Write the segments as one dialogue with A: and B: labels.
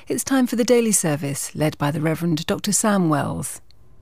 A: It's time for the daily service, led by the Reverend Dr. Sam Wells.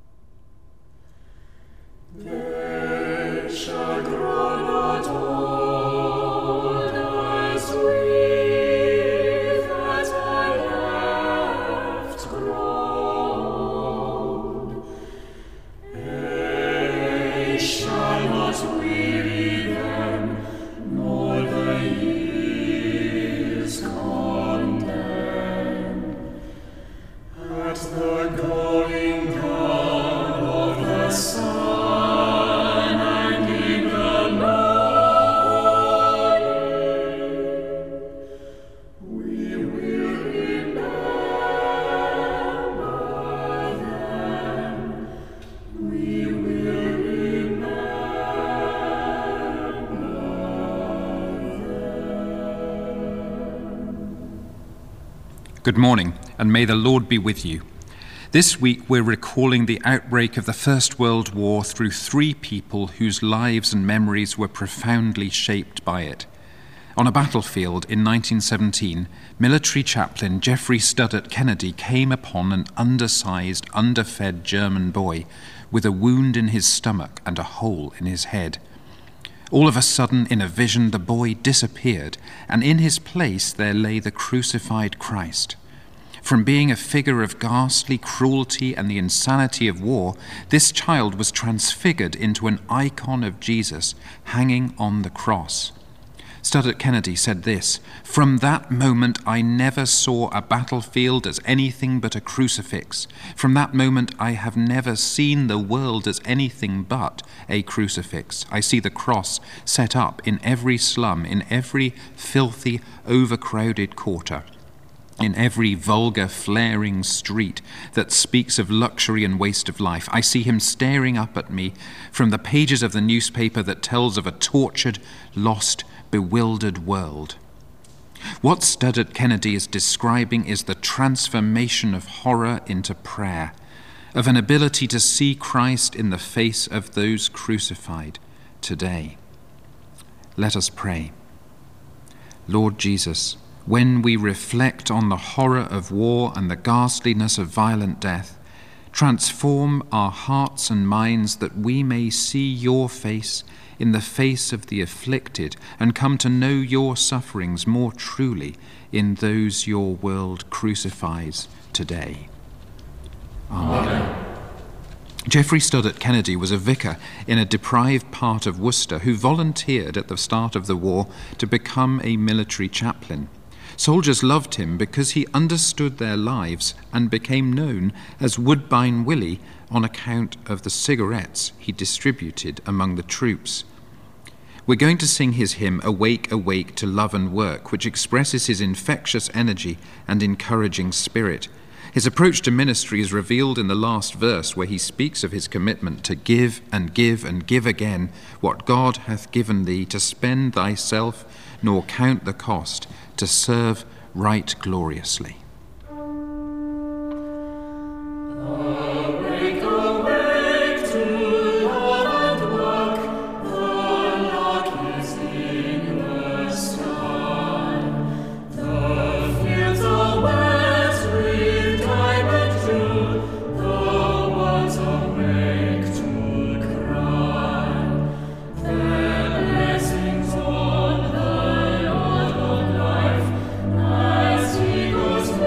B: Good morning, and may the Lord be with you. This week we're recalling the outbreak of the First World War through three people whose lives and memories were profoundly shaped by it. On a battlefield in 1917, military chaplain Jeffrey Studdert Kennedy came upon an undersized, underfed German boy with a wound in his stomach and a hole in his head. All of a sudden, in a vision, the boy disappeared, and in his place there lay the crucified Christ. From being a figure of ghastly cruelty and the insanity of war, this child was transfigured into an icon of Jesus hanging on the cross. Studdert Kennedy said this: "From that moment I never saw a battlefield as anything but a crucifix. From that moment I have never seen the world as anything but a crucifix. I see the cross set up in every slum, in every filthy, overcrowded quarter, in every vulgar, flaring street that speaks of luxury and waste of life. I see him staring up at me from the pages of the newspaper that tells of a tortured, lost, bewildered world." What Studdert Kennedy is describing is the transformation of horror into prayer, of an ability to see Christ in the face of those crucified today. Let us pray. Lord Jesus, when we reflect on the horror of war and the ghastliness of violent death, transform our hearts and minds that we may see your face in the face of the afflicted and come to know your sufferings more truly in those your world crucifies today. Amen. Jeffrey Studdert Kennedy was a vicar in a deprived part of Worcester who volunteered at the start of the war to become a military chaplain. Soldiers loved him because he understood their lives and became known as Woodbine Willie on account of the cigarettes he distributed among the troops. We're going to sing his hymn, "Awake, Awake to Love and Work," which expresses his infectious energy and encouraging spirit. His approach to ministry is revealed in the last verse, where he speaks of his commitment to give and give and give again what God hath given thee, to spend thyself nor count the cost, to serve right gloriously.
C: Goes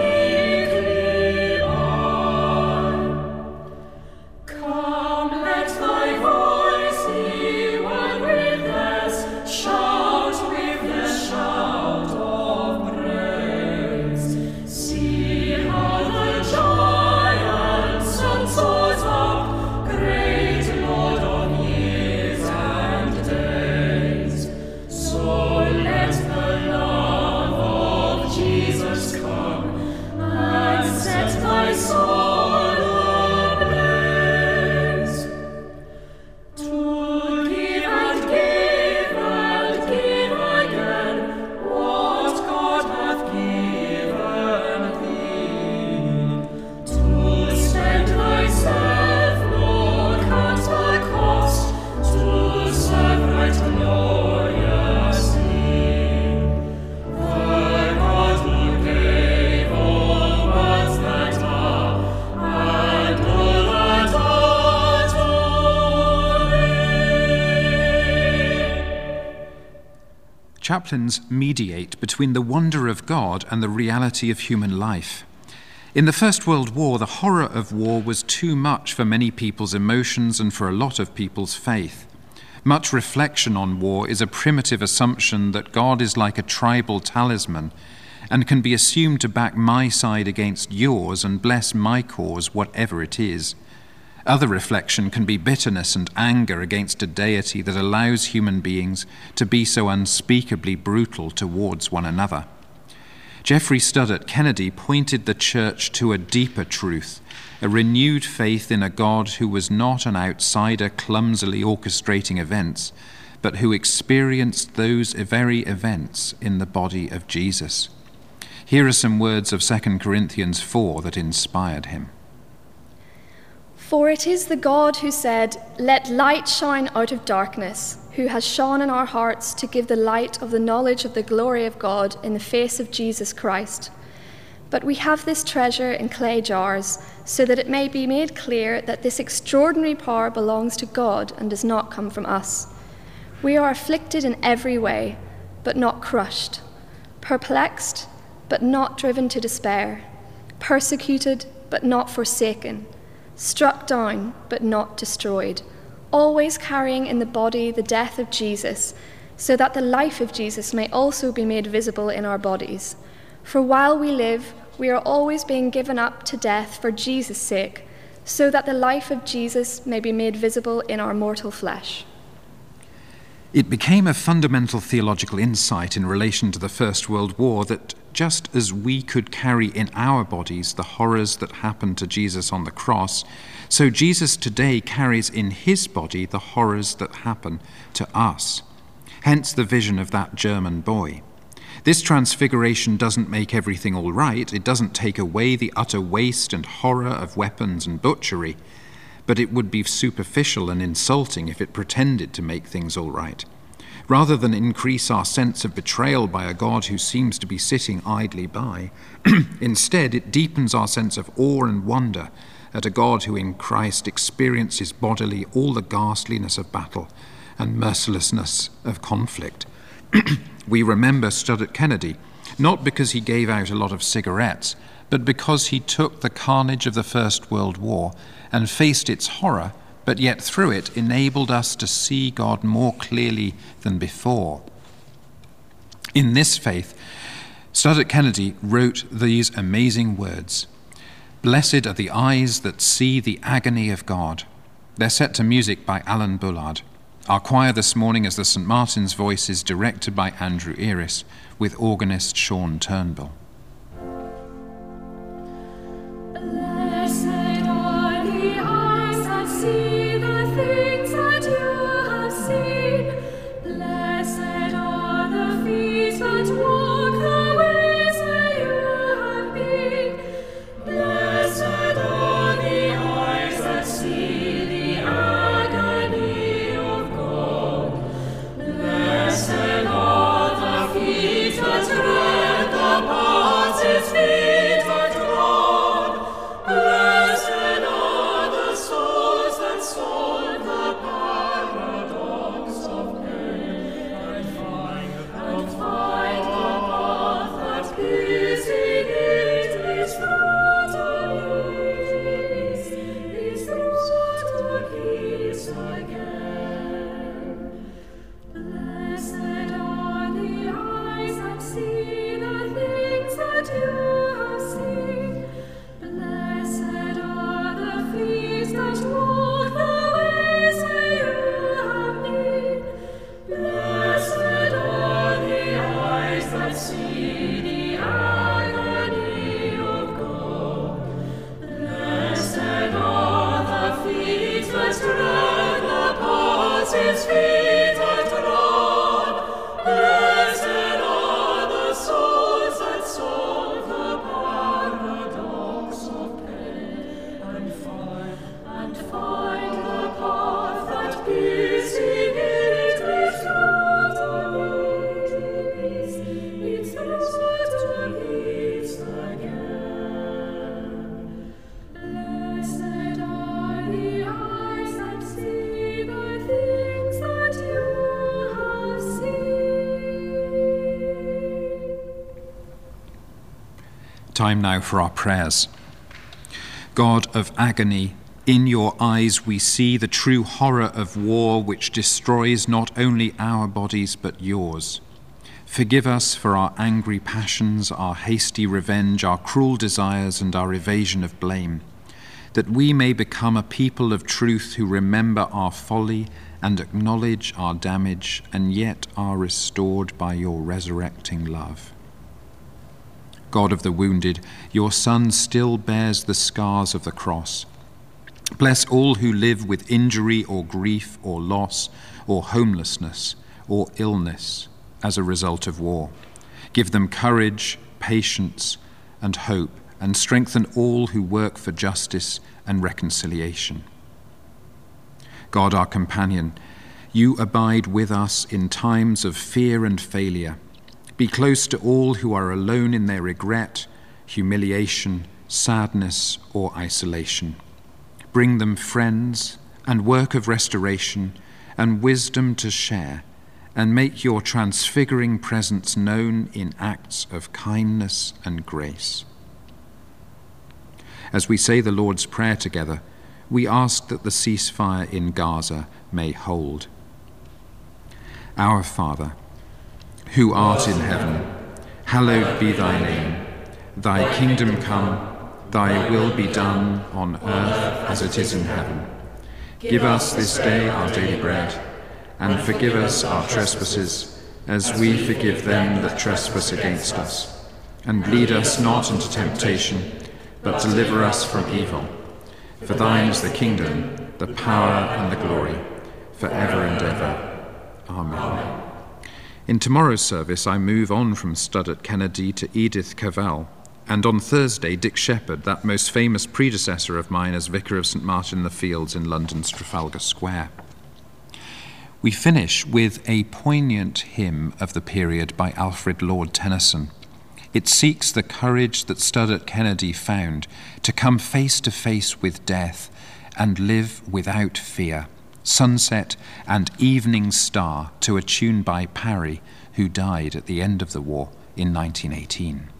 B: chaplains mediate between the wonder of God and the reality of human life. In the First World War, the horror of war was too much for many people's emotions and for a lot of people's faith. Much reflection on war is a primitive assumption that God is like a tribal talisman and can be assumed to back my side against yours and bless my cause, whatever it is. Other reflection can be bitterness and anger against a deity that allows human beings to be so unspeakably brutal towards one another. Jeffrey Studdert Kennedy pointed the church to a deeper truth, a renewed faith in a God who was not an outsider clumsily orchestrating events, but who experienced those very events in the body of Jesus. Here are some words of 2 Corinthians 4 that inspired him.
C: For it is the God who said, "Let light shine out of darkness," who has shone in our hearts to give the light of the knowledge of the glory of God in the face of Jesus Christ. But we have this treasure in clay jars, so that it may be made clear that this extraordinary power belongs to God and does not come from us. We are afflicted in every way, but not crushed, perplexed, but not driven to despair, persecuted, but not forsaken, struck down, but not destroyed, always carrying in the body the death of Jesus, so that the life of Jesus may also be made visible in our bodies. For while we live, we are always being given up to death for Jesus' sake, so that the life of Jesus may be made visible in our mortal flesh.
B: It became a fundamental theological insight in relation to the First World War that just as we could carry in our bodies the horrors that happened to Jesus on the cross, so Jesus today carries in his body the horrors that happen to us. Hence the vision of that German boy. This transfiguration doesn't make everything all right. It doesn't take away the utter waste and horror of weapons and butchery, but it would be superficial and insulting if it pretended to make things all right. Rather than increase our sense of betrayal by a God who seems to be sitting idly by, instead it deepens our sense of awe and wonder at a God who in Christ experiences bodily all the ghastliness of battle and mercilessness of conflict. We remember Studdert Kennedy, not because he gave out a lot of cigarettes, but because he took the carnage of the First World War and faced its horror, but yet through it enabled us to see God more clearly than before. In this faith, Studdert Kennedy wrote these amazing words: "Blessed are the eyes that see the agony of God." They're set to music by Alan Bullard. Our choir this morning as the St. Martin's Voice is directed by Andrew Eris, with organist Sean Turnbull.
D: Blessed are the feet that tread the path
B: Time now for our prayers. God of agony, in your eyes we see the true horror of war, which destroys not only our bodies but yours. Forgive us for our angry passions, our hasty revenge, our cruel desires, and our evasion of blame, that we may become a people of truth who remember our folly and acknowledge our damage, and yet are restored by your resurrecting love. God of the wounded, your Son still bears the scars of the cross. Bless all who live with injury or grief or loss or homelessness or illness as a result of war. Give them courage, patience, and hope, and strengthen all who work for justice and reconciliation. God, our companion, you abide with us in times of fear and failure. Be close to all who are alone in their regret, humiliation, sadness, or isolation. Bring them friends and work of restoration and wisdom to share, and make your transfiguring presence known in acts of kindness and grace. As we say the Lord's Prayer together, we ask that the ceasefire in Gaza may hold. Our Father, who art in heaven, hallowed be thy name. Thy kingdom come, thy will be done on earth as it is in heaven. Give us this day our daily bread, and forgive us our trespasses, as we forgive them that trespass against us. And lead us not into temptation, but deliver us from evil. For thine is the kingdom, the power, and the glory, forever and ever. Amen. In tomorrow's service, I move on from Studdert Kennedy to Edith Cavell, and on Thursday, Dick Shepherd, that most famous predecessor of mine as Vicar of St. Martin-in-the-Fields in London's Trafalgar Square. We finish with a poignant hymn of the period by Alfred Lord Tennyson. It seeks the courage that Studdert Kennedy found to come face to face with death and live without fear. Sunset and Evening Star, to a tune by Parry, who died at the end of the war in 1918.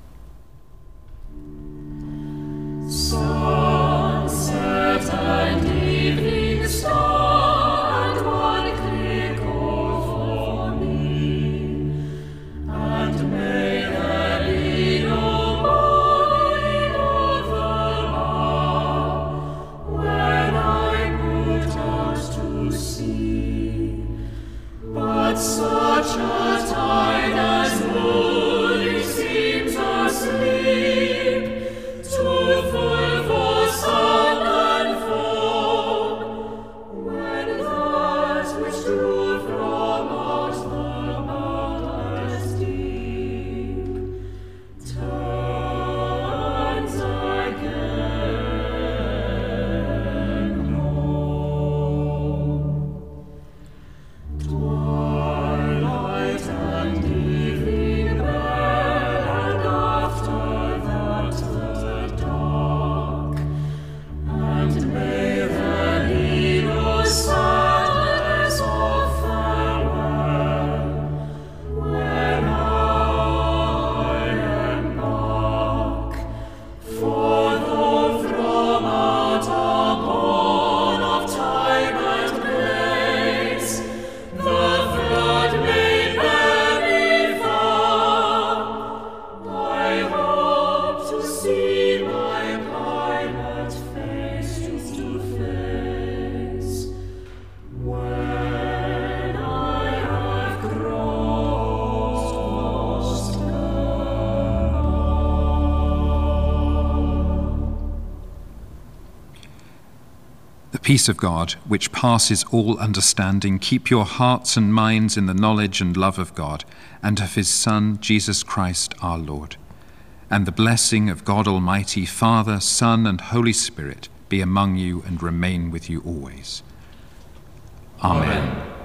D: Sunset and evening star, and one clear call for me, and may there be no morning of the morn, when I put out to sea, but such a tide as morning seems asleep, too full for sun and foam, when that which drew from out the boundless deep turns again home. Twilight and evening bell, and after that the dark, and may there be no sadness or farewell, when I embark. For though from out a bourne of time and place, the flood may bury far, I hope to see my pilot face to face, when I have crossed the
B: The peace of God, which passes all understanding, keep your hearts and minds in the knowledge and love of God and of his Son, Jesus Christ our Lord. And the blessing of God Almighty, Father, Son, and Holy Spirit be among you and remain with you always. Amen.